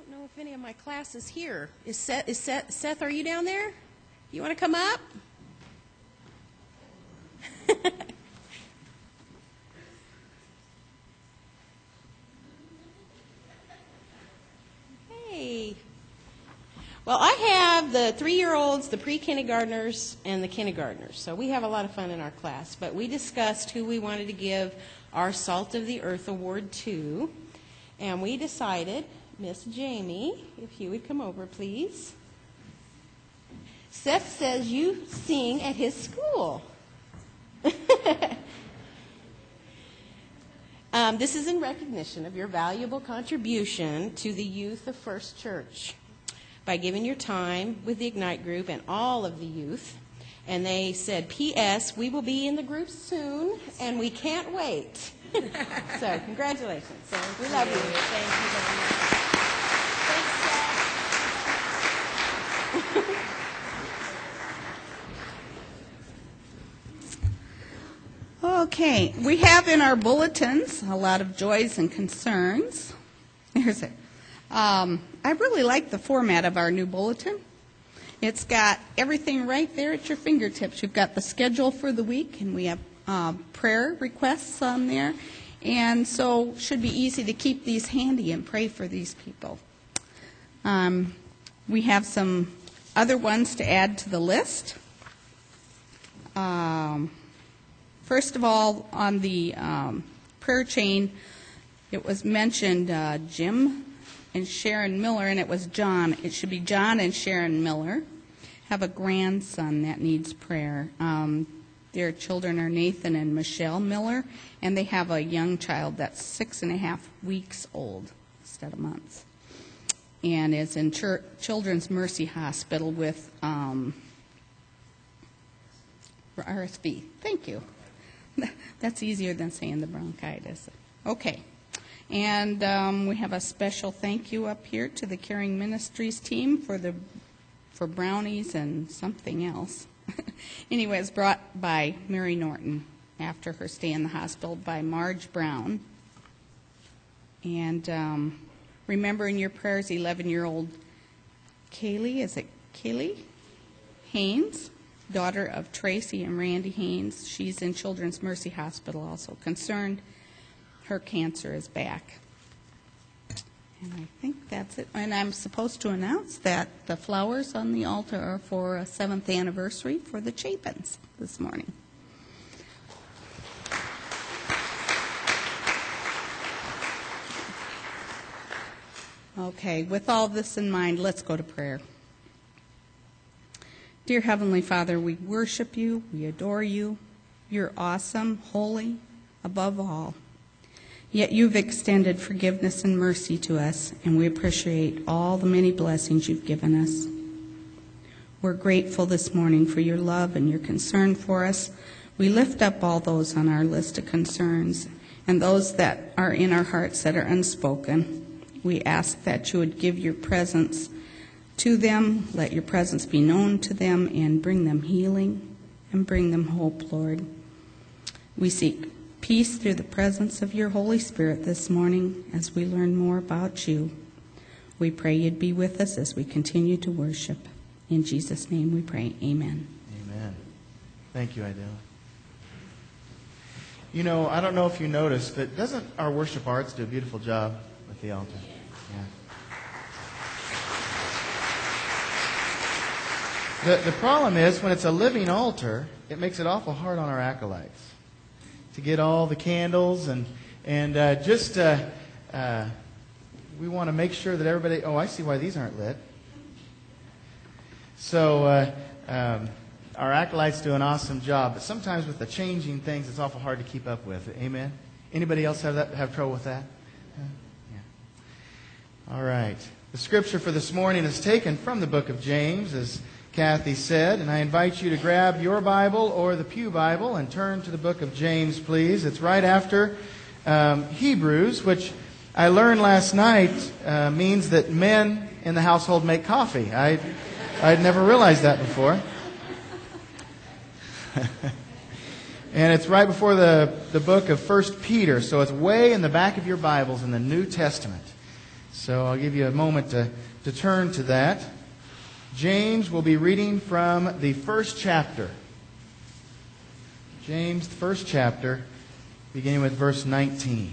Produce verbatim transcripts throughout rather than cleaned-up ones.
don't know if any of my class is here. Is Seth, is Seth, Seth, are you down there? You want to come up? Hey. Well, I have the three-year-olds, the pre-kindergartners, and the kindergartners. So we have a lot of fun in our class. But we discussed who we wanted to give our Salt of the Earth Award to. And we decided, Miss Jamie, if you would come over, please. Seth says you sing at his school. um, this is in recognition of your valuable contribution to the youth of First Church by giving your time with the Ignite group and all of the youth. And they said, P S, we will be in the group soon, and we can't wait. So, congratulations. So, we love you. Thank you very much. Thanks, Seth. Okay, we have in our bulletins a lot of joys and concerns. Here's it. Um, I really like the format of our new bulletin. It's got everything right there at your fingertips. You've got the schedule for the week, and we have um, prayer requests on there. And so it should be easy to keep these handy and pray for these people. Um, we have some other ones to add to the list. Um, first of all, on the um, prayer chain, it was mentioned uh, Jim and Sharon Miller, and it was John. It should be John and Sharon Miller. Have a grandson that needs prayer. Um, their children are Nathan and Michelle Miller, and they have a young child that's six and a half weeks old instead of months, and is in Ch- Children's Mercy Hospital with um, R S V. Thank you. That's easier than saying the bronchitis. Okay. And um, we have a special thank you up here to the Caring Ministries team for the for brownies and something else. Anyway, it's brought by Mary Norton after her stay in the hospital by Marge Brown. And um, remember in your prayers, eleven-year-old Kaylee, is it Kaylee Haynes, daughter of Tracy and Randy Haynes. She's in Children's Mercy Hospital also. Concerned her cancer is back. And I think that's it. And I'm supposed to announce that the flowers on the altar are for a seventh anniversary for the Chapins this morning. Okay, with all this in mind, let's go to prayer. Dear Heavenly Father, we worship you, we adore you. You're awesome, holy, above all. Yet you've extended forgiveness and mercy to us, and we appreciate all the many blessings you've given us. We're grateful this morning for your love and your concern for us. We lift up all those on our list of concerns and those that are in our hearts that are unspoken. We ask that you would give your presence to them, let your presence be known to them, and bring them healing and bring them hope, Lord. We seek peace through the presence of your Holy Spirit this morning as we learn more about you. We pray you'd be with us as we continue to worship. In Jesus' name we pray. Amen. Amen. Thank you, Idella. You know, I don't know if you noticed, but doesn't our worship arts do a beautiful job with the altar? Yeah. The, the problem is, when it's a living altar, it makes it awful hard on our acolytes to get all the candles, and and uh, just uh, uh, we want to make sure that everybody, oh, I see why these aren't lit. So uh, um, our acolytes do an awesome job, but sometimes with the changing things, it's awful hard to keep up with. Amen? Anybody else have that have trouble with that? Uh, yeah. All right. The scripture for this morning is taken from the book of James, as Kathy said, and I invite you to grab your Bible or the Pew Bible and turn to the book of James, please. It's right after um, Hebrews, which I learned last night uh, means that men in the household make coffee. I, I'd never realized that before. And it's right before the, the book of First Peter, so it's way in the back of your Bibles in the New Testament. So I'll give you a moment to, to turn to that. James will be reading from the first chapter. James, the first chapter, beginning with verse nineteen.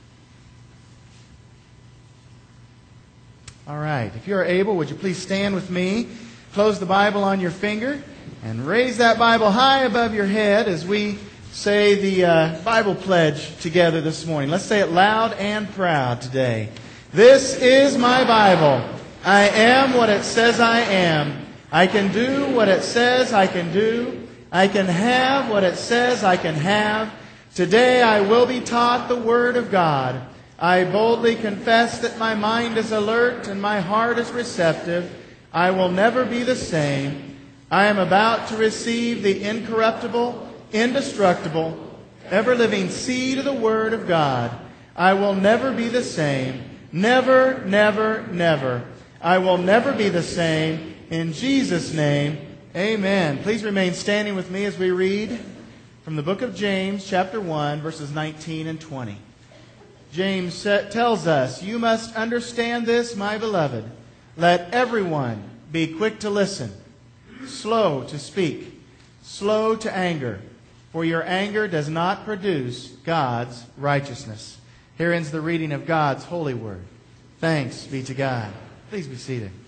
All right. If you are able, would you please stand with me, close the Bible on your finger, and raise that Bible high above your head as we say the uh, Bible pledge together this morning. Let's say it loud and proud today. This is my Bible. I am what it says I am. I can do what it says I can do. I can have what it says I can have. Today I will be taught the Word of God. I boldly confess that my mind is alert and my heart is receptive. I will never be the same. I am about to receive the incorruptible, indestructible, ever-living seed of the Word of God. I will never be the same. Never, never, never. I will never be the same. In Jesus' name, amen. Please remain standing with me as we read from the book of James, chapter one, verses nineteen and twenty. James tells us, "You must understand this, my beloved. Let everyone be quick to listen, slow to speak, slow to anger, for your anger does not produce God's righteousness." Here ends the reading of God's holy word. Thanks be to God. Please be seated.